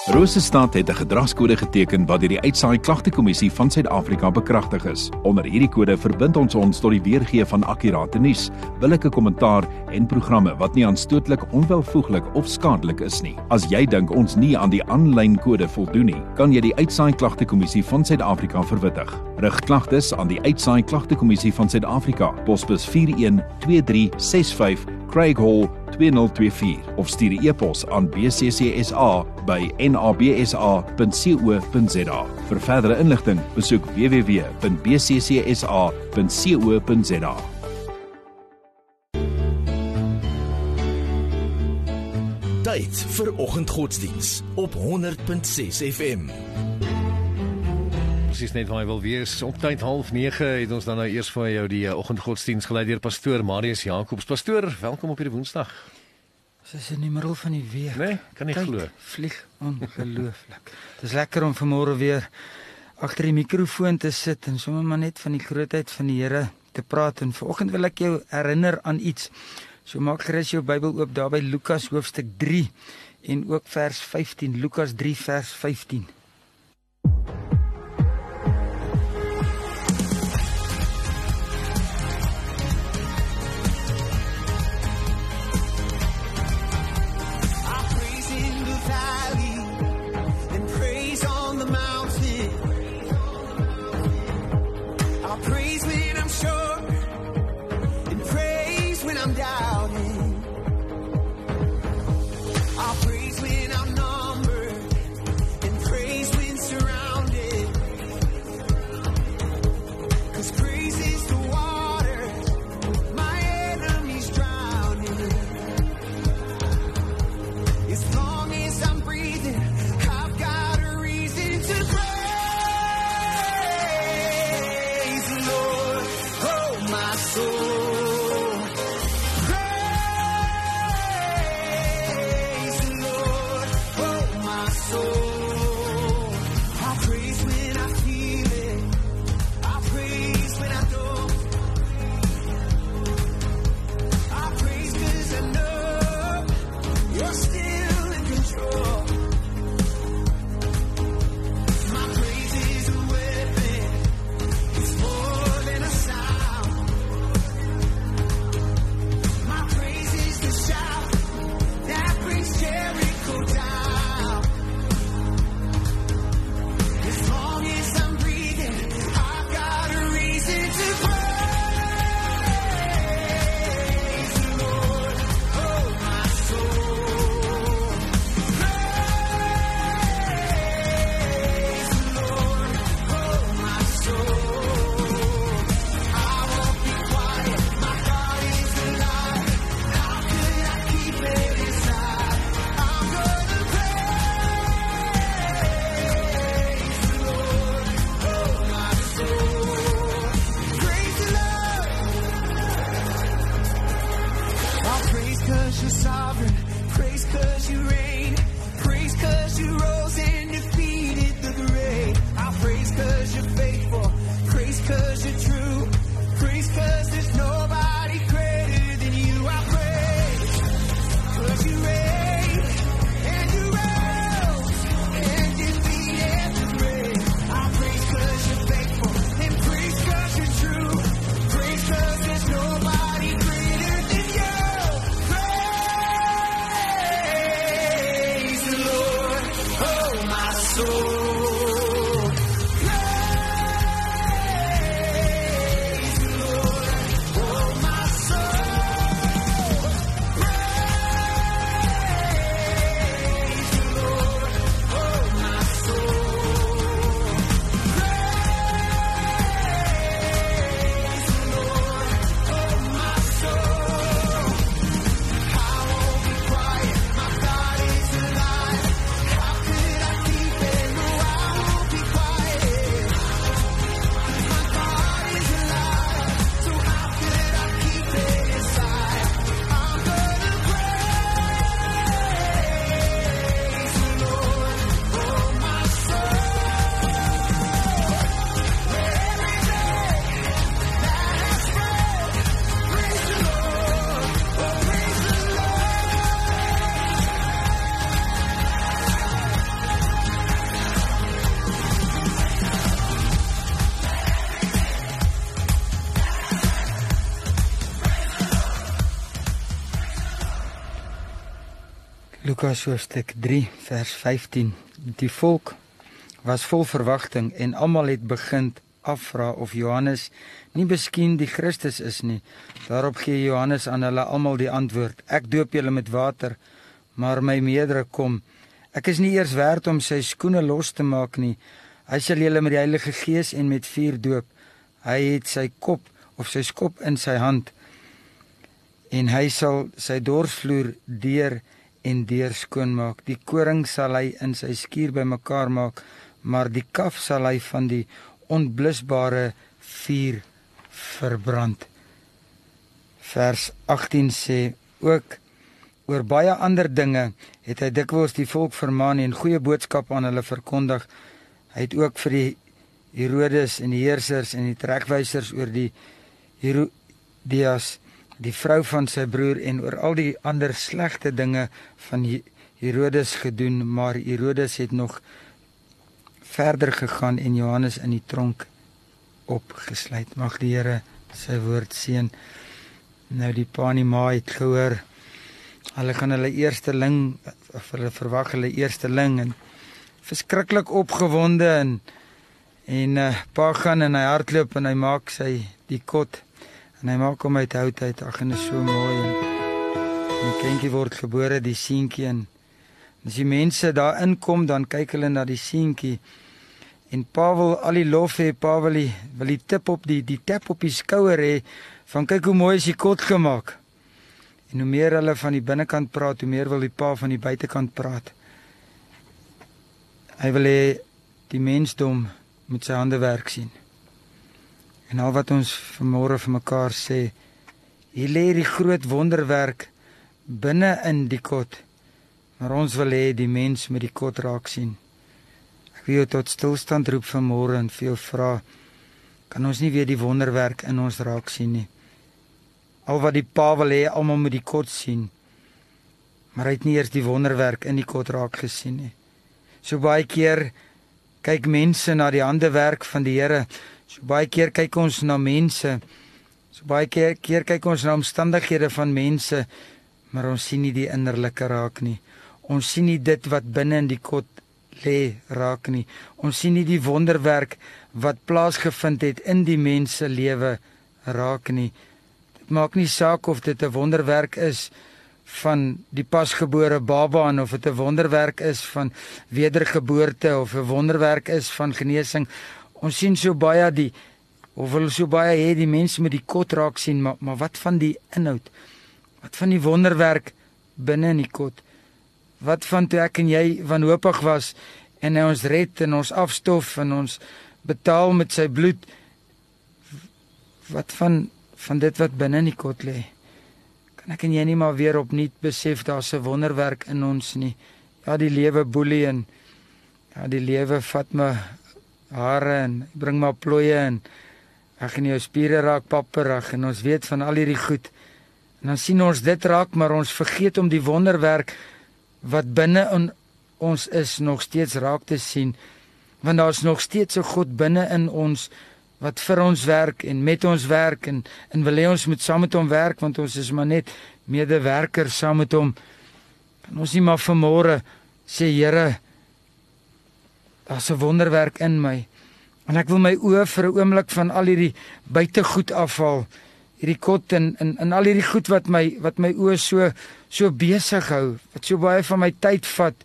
Rosestad het 'n gedragskode geteken wat deur die Uitsaai Klagtekommissie van Suid-Afrika bekragtig is. Onder hierdie kode verbind ons tot die weergee van akkurate nuus, billike kommentaar en programme wat nie aanstootlik, onwelvoeglik of skadelik is nie. As jy dink ons nie aan die aanlyn kode voldoen nie, kan jy die Uitsaai Klagtekommissie van Suid-Afrika verwittig. Rig klagtes aan die Uitsaai Klagtekommissie van Suid-Afrika, posbus 412365 Craig Hall 2024 of stuur 'n e-pos aan bccsa@nabsa.co.za. Vir verdere inligting, besoek www.bccsa.co.za. Tyd vir oggendgodsdiens op 100.6 FM. Presies net waar hy wil wees. Op tyd 8:30 het ons dan nou eers vir jou die oggendgodsdiens gelei deur pastoor Marius Jacobs. Pastoor, welkom op hierdie Woensdag. Dit is in die middel van die week. Nee, kan nie glo. Vlieg ongelooflik. Dit is lekker om vanmôre weer agter die mikrofoon te sit en sommer maar net van die grootheid van die Here te praat. En vanoggend wil ek jou herinner aan iets. So maak gerus jou Bybel oop daar by Lukas hoofstuk 3 en ook vers 15. Lukas 3 vers 15. Praise when I'm numbered, and praise Lukas hoofstuk 3 vers 15. Die volk was vol verwagting en almal het begin afvra of Johannes nie miskien die Christus is nie. Daarop gee Johannes aan hulle almal die antwoord: Ek doop julle met water, maar my meerdere kom. Ek is nie eers werd om sy skoene los te maak nie. Hy sal julle met die Heilige Gees en met vuur doop. Hy het sy skop in sy hand en hy sal sy dorsvloer deur en deur skoonmaak. Die koring sal hy in sy skuur bymekaar maak, maar die kaf sal hy van die onblusbare vuur verbrand. Vers 18 sê ook: Oor baie ander dinge het hy dikwels die volk vermaan en goeie boodskap aan hulle verkondig. Hy het ook vir die Herodes en die heersers en die trekwysers oor die Herodias, die vrou van sy broer, en oor al die ander slegte dinge van Herodes gedoen, maar Herodes het nog verder gegaan en Johannes in die tronk opgesluit. Mag die Here sy woord seën. Nou die pa en die ma het gehoor, hulle gaan hulle eersteling, of hulle verwag hulle eersteling, en verskriklik opgewonde, en pa gaan en hy hardloop en hy maak die kot, en hy maak hom uit hout uit. Ag, en is so mooi, en die kindjie word gebore, die seentjie, en as die mense daar inkom, dan kyk hulle na die seentjie, en pa wil al die lof hê, pa wil die tap op die skouer hê, van kyk hoe mooi is die kot gemaak. En hoe meer hulle van die binnekant praat, hoe meer wil die pa van die buitekant praat. Hy wil hê die mensdom moet sy hande werk sien. En al wat ons vanmôre vir mekaar sê, hier lê die groot wonderwerk binne in die kot, maar ons wil hê die mens moet die kot raak sien. Ek wil jou tot stilstand roep vanmôre en vir jou vra, kan ons nie weer die wonderwerk in ons raak sien nie? Al wat die pa wil hê, almal moet die kot sien, maar hy het nie eers die wonderwerk in die kot raak gesien nie. So baie keer kyk mense na die handewerk van die Here, so baie keer kyk ons na mense, so baie keer kyk ons na omstandighede van mense, maar ons sien nie die innerlike raak nie. Ons sien nie dit wat binne in die kot lê raak nie. Ons sien nie die wonderwerk wat plaasgevind het in die mens se lewe raak nie. Dit maak nie saak of dit 'n wonderwerk is van die pasgebore baba, en of dit 'n wonderwerk is van wedergeboorte, of 'n wonderwerk is van genesing. Ons sien so baie wil so baie hê die mense met die kot raak sien, maar wat van die inhoud? Wat van die wonderwerk binne in die kot? Wat van toe ek en jy wanhoopig was, en hy ons red en ons afstof en ons betaal met sy bloed? Wat van dit wat binne in die kot lê? Kan ek en jy nie maar weer opnuut besef, daar's 'n wonderwerk in ons nie? Ja, die lewe boelie, en ja, die lewe vat my hare en bring my plooie, en ek gaan jou spiere raak papperig, en ons weet van al hierdie goed. En dan sien ons dit raak, maar ons vergeet om die wonderwerk wat binne in ons is nog steeds raak te sien, want daar's nog steeds 'n God binne in ons wat vir ons werk en met ons werk, en wil hê ons moet saam met hom werk, want ons is maar net medewerkers saam met hom. Kan ons nie maar vanmôre sê, Here, daar's 'n wonderwerk in my, en ek wil my oë vir 'n oomblik van al hierdie buitegoed afhaal, hierdie kot en al hierdie goed wat my oë so besig hou, wat so baie van my tyd vat,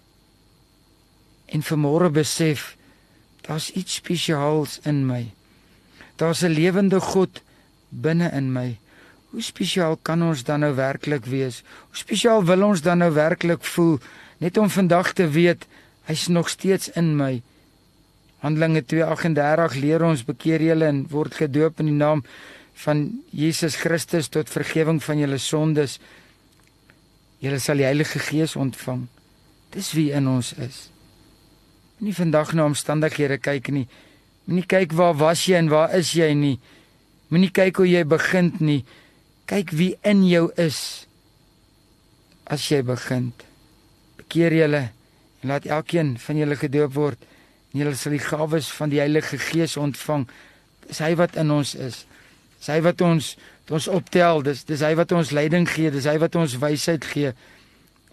en vanmôre besef, daar's iets spesiaals in my. Daar's 'n lewende God binne in my. Hoe spesiaal kan ons dan nou werklik wees? Hoe spesiaal wil ons dan nou werklik voel, net om vandag te weet, hy's nog steeds in my. Handelinge 2:38 leer ons, bekeer julle en word gedoop in die naam van Jesus Christus tot vergifnis van julle sondes. Julle sal die Heilige Gees ontvang. Dis wie in ons is. Nie vandag na omstandighede kyk nie. Moenie kyk waar was jy en waar is jy nie. Moenie kyk hoe jy begin nie. Kyk wie in jou is as jy begin. Bekeer julle en laat elkeen van julle gedoop word, en julle sal die gawes van die Heilige Gees ontvang. Dis hy wat in ons is. Dis hy wat ons optel, dis hy wat ons leiding gee, dis hy wat ons wysheid gee.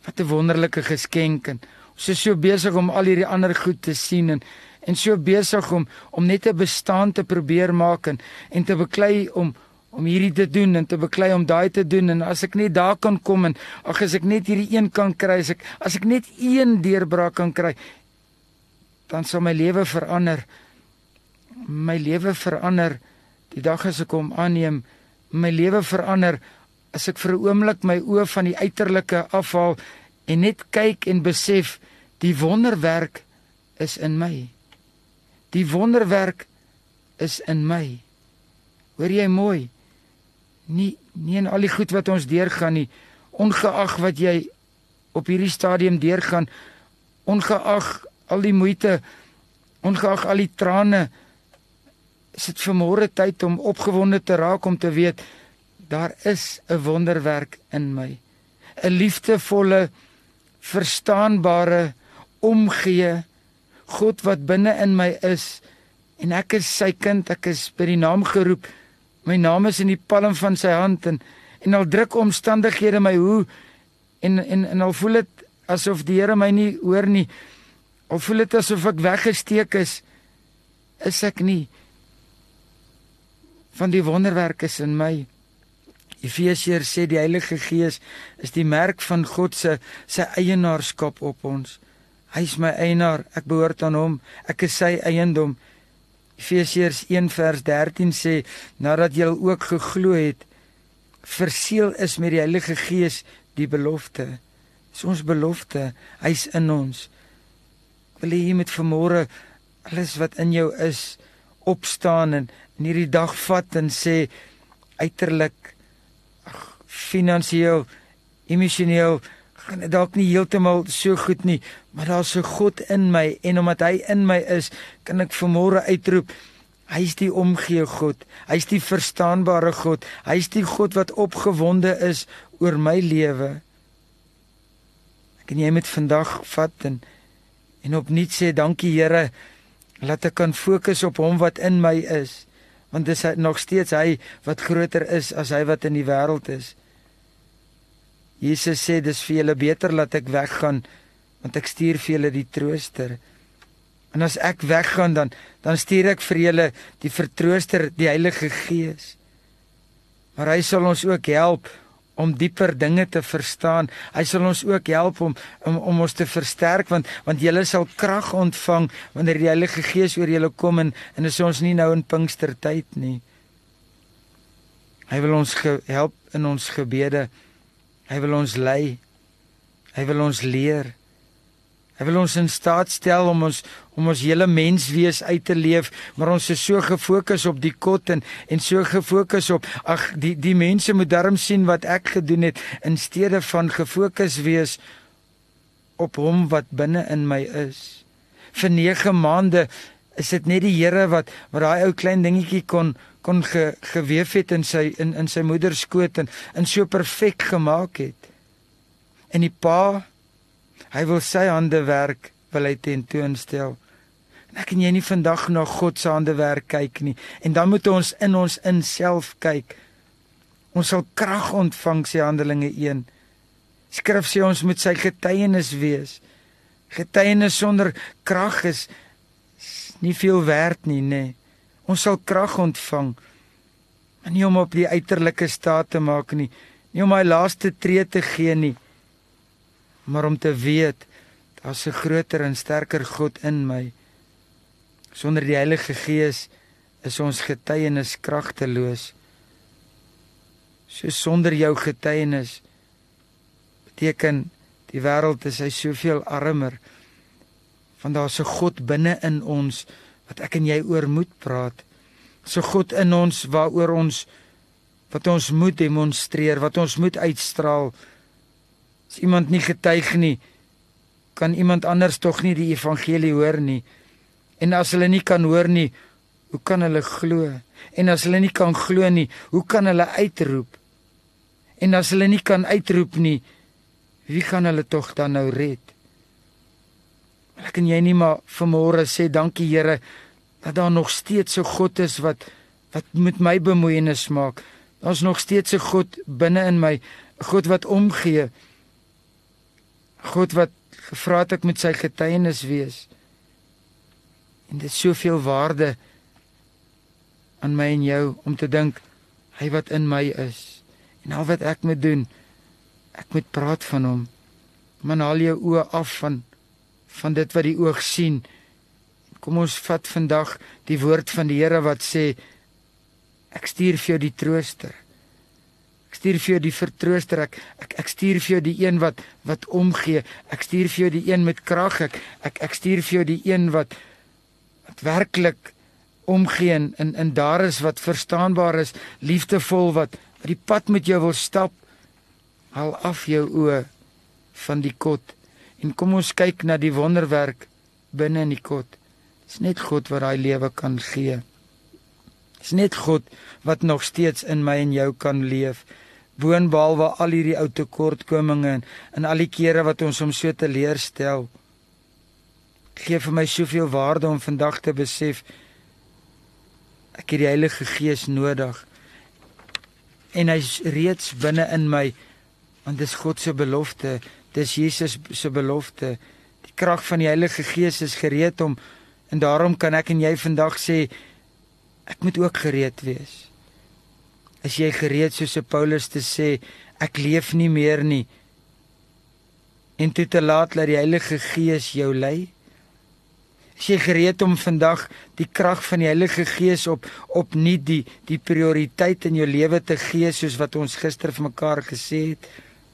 Wat 'n wonderlike geskenk, en ons is so besig om al hierdie ander goed te sien, en so besig om net 'n bestaan te probeer maak, en te beklei om hierdie te doen, en te beklei om daai te doen, en as ek net daar kan kom, en as ek net hierdie een kan kry, as ek net een deurbraak kan kry, dan sal my lewe verander. My lewe verander die dag as ek hom aanneem. My lewe verander as ek vir 'n oomblik my oë van die uiterlike afhaal en net kyk en besef, die wonderwerk is in my. Die wonderwerk is in my. Hoor jy mooi? Nie in al die goed wat ons deurgaan nie, ongeag wat jy op hierdie stadium deurgaan, ongeag al die moeite, ongeag al die trane, is dit vanmôre tyd om opgewonde te raak, om te weet, daar is 'n wonderwerk in my. 'n Liefdevolle, verstaanbare, omgee God wat binne in my is, en ek is sy kind, ek is by die naam geroep, my naam is in die palm van sy hand, en al druk omstandighede my hoe, en al voel dit asof die Here my nie hoor nie, al voel dit asof ek weggesteek is ek nie. Van die wonderwerk is in my. Efesiërs sê die Heilige Gees is die merk van God sy eienaarskap op ons. Hy is my eienaar, ek behoort aan hom, ek is sy eiendom. Efesiërs 1 vers 13 sê, nadat jy ook geglo het, verseël is met die Heilige Gees die belofte. Dis ons belofte, hy is in ons. Ek wil hê jy moet vanmôre alles wat in jou is, opstaan en hierdie dag vat en sê, uiterlik, finansiëel, emosioneel, gaan dit dalk nie heeltemal so goed nie, maar daar's 'n God in my, en omdat hy in my is, kan ek vanmôre uitroep, hy is die omgee God, hy is die verstaanbare God, hy is die God wat opgewonde is oor my lewe. En jy moet vandag vat en opnuut sê, dankie Here, laat ek kan fokus op hom wat in my is, want dis nog steeds hy wat groter is as hy wat in die wêreld is. Jesus sê, dis vir julle beter laat ek weggaan, want ek stuur vir julle die trooster. En as ek weggaan, dan stuur ek vir julle die vertrooster, die Heilige Gees. Maar hy sal ons ook help om dieper dinge te verstaan. Hy sal ons ook help om ons te versterk, want julle sal krag ontvang wanneer die Heilige Gees oor julle kom, en is ons nie nou in Pinkstertyd nie. Hy wil ons help in ons gebede. Hy wil ons lei. Hy wil ons leer. Hy wil ons in staat stel om ons hele menswees uit te leef, maar ons is so gefokus op die kot en so gefokus op, die mense moet darm sien wat ek gedoen het, in steede van gefokus wees op hom wat binne in my is. Vir 9 maande is dit net die Here wat daai ou klein dingetjie kon geweef het in sy moeder skoot en so perfek gemaak het. En die Pa, hy wil sy handewerk wil hy tentoonstel. En ek en jy nie vandag na God se handewerk kyk nie. En dan moet ons in self kyk. Ons sal krag ontvang, sê Handelinge 1. Skrif sê ons moet sy getuienis wees. Getuienis sonder krag is nie veel werd nie, nee. Ons sal krag ontvang. Maar nie om op die uiterlike staat te maak nie. Nie om my laaste tree te gee nie. Maar om te weet, daar's 'n groter en sterker God in my. Sonder die Heilige Gees is ons getuienis kragteloos. So sonder jou getuienis beteken die wêreld is hy soveel armer. Want daar's 'n God binne in ons wat ek en jy oor moet praat. 'n God in ons waaroor wat ons moet demonstreer, wat ons moet uitstraal. As iemand nie getuig nie, kan iemand anders tog nie die evangelie hoor nie. En as hulle nie kan hoor nie, hoe kan hulle glo? En as hulle nie kan glo nie, hoe kan hulle uitroep? En as hulle nie kan uitroep nie, wie gaan hulle tog dan nou red? Ek en jy nie maar vanmôre sê, dankie Here, dat daar nog steeds 'n God is wat met my bemoeienis maak. Daar's nog steeds 'n God binne in my, 'n God wat omgee. God wat gevra het ek moet sy getuienis wees. En dit is soveel waarde aan my en jou om te dink, hy wat in my is. En al wat ek moet doen, ek moet praat van hom. Man, haal jou oë af van dit wat die oog sien. Kom ons vat vandag die woord van die Here wat sê, ek stuur vir jou die trooster. Ek stuur vir jou die vertrooster. Ek stuur vir jou die een wat omgee. Ek stuur vir jou die een met krag. Ek stuur vir jou die een wat werklik omgee en daar is wat verstaanbaar is, liefdevol wat die pad met jou wil stap. Haal af jou oë van die kot en kom ons kyk na die wonderwerk binne in die kot. Dit is net God wat daai lewe kan gee. Dit is net God wat nog steeds in my en jou kan leef. Boonbehalwe al hierdie ou tekortkominge en al die kere wat ons hom so teleurstel. Gee vir my soveel waarde om vandag te besef, ek het die Heilige Gees nodig. En hy's reeds binne in my, want dis God se belofte, dis Jesus se belofte. Die krag van die Heilige Gees is gereed om, en daarom kan ek en jy vandag sê, ek moet ook gereed wees. Is jy gereed soos Paulus te sê, ek leef nie meer nie, en toe te laat dat die Heilige Gees jou lei? Is jy gereed om vandag die krag van die Heilige Gees op nie die prioriteit in jou lewe te gee, soos wat ons gister vir mekaar gesê het,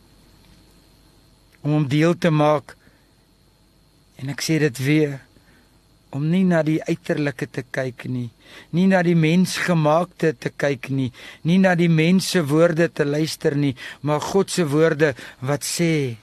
om hom deel te maak, en ek sê dit weer, om nie na die uiterlike te kyk nie na die mensgemaakte te kyk nie na die mens se woorde te luister nie, maar God se woorde wat sê,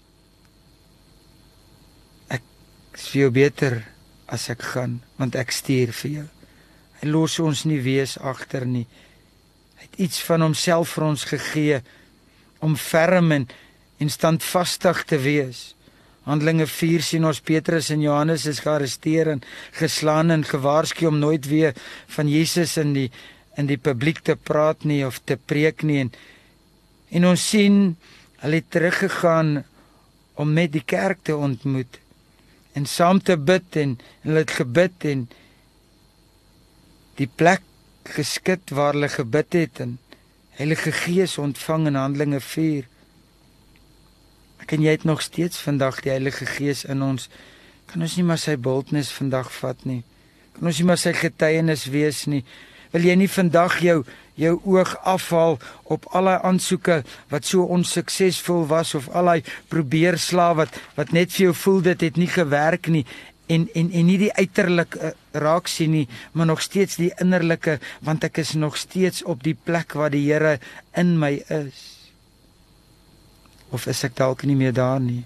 ek is vir jou beter as ek gaan, want ek stuur vir jou. Hy los ons nie wees agter nie. Hy het iets van homself vir ons gegee, om ferm en standvastig te wees. Handelinge 4 sien ons Petrus en Johannes is gearresteer en geslaan en gewaarsku om nooit weer van Jesus in die publiek te praat nie of te preek nie. En ons sien, hulle het teruggegaan om met die kerk te ontmoet en saam te bid en hulle het gebid en die plek geskit waar hulle gebid het en Heilige Gees ontvang in Handelinge 4. Ek en jy het nog steeds vandag die Heilige Gees in ons. Kan ons nie maar sy bultnis vandag vat nie. Kan ons nie maar sy getuienis wees nie. Wil jy nie vandag jou oog afhaal op al die aansoeke wat so onsuksesvol was of al die probeerslae wat net vir jou voel dit het nie gewerk nie en nie die uiterlik raak sien nie, maar nog steeds die innerlike, want ek is nog steeds op die plek waar die Here in my is. Of is ek dalk nie meer daar nie?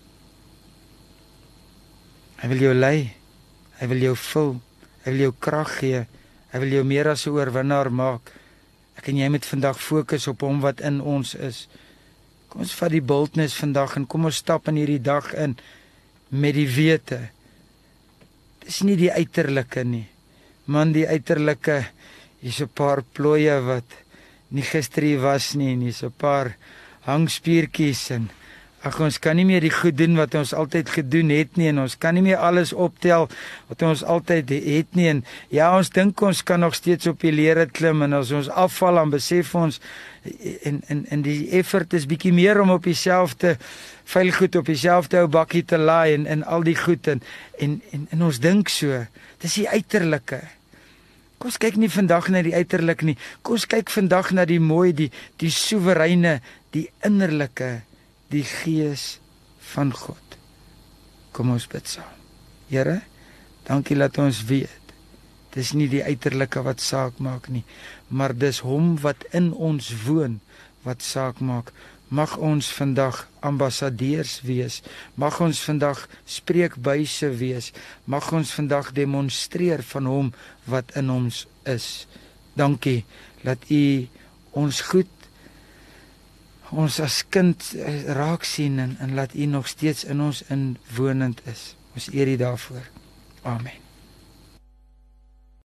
Hy wil jou lei, hy wil jou vul, hy wil jou krag gee, hy wil jou meer as 'n oorwinnaar maak. Ek en jy moet vandag fokus op hom wat in ons is. Kom ons vat die boldness vandag en kom ons stap in hierdie dag in met die wete. Dis nie die uiterlike nie. Man, die uiterlike, hier's 'n paar plooie wat nie gister hier was nie, en hier's 'n paar hangspiertjies en ons kan nie meer die goed doen wat ons altyd gedoen het nie, en ons kan nie meer alles optel wat ons altyd het nie, en ja, ons dink ons kan nog steeds op die lere klim, en as ons afval, dan besef ons, en die effort is bietjie meer om op dieselfde vuil goed, op dieselfde ou bakkie te laai, en al die goed, en ons dink so, dis die uiterlike. Kom ons kyk nie vandag na die uiterlik nie, kom ons kyk vandag na die mooi, die soewereine, die innerlike, die Gees van God. Kom ons bid saam. Here, dankie dat ons weet, dis nie die uiterlike wat saak maak nie, maar dis hom wat in ons woon, wat saak maak. Mag ons vandag ambassadeurs wees, mag ons vandag spreekbuise wees, mag ons vandag demonstreer van hom wat in ons is. Dankie, dat U ons goed, ons as kind raak sien en laat U nog steeds in ons inwonend is. Ons eer U daarvoor. Amen.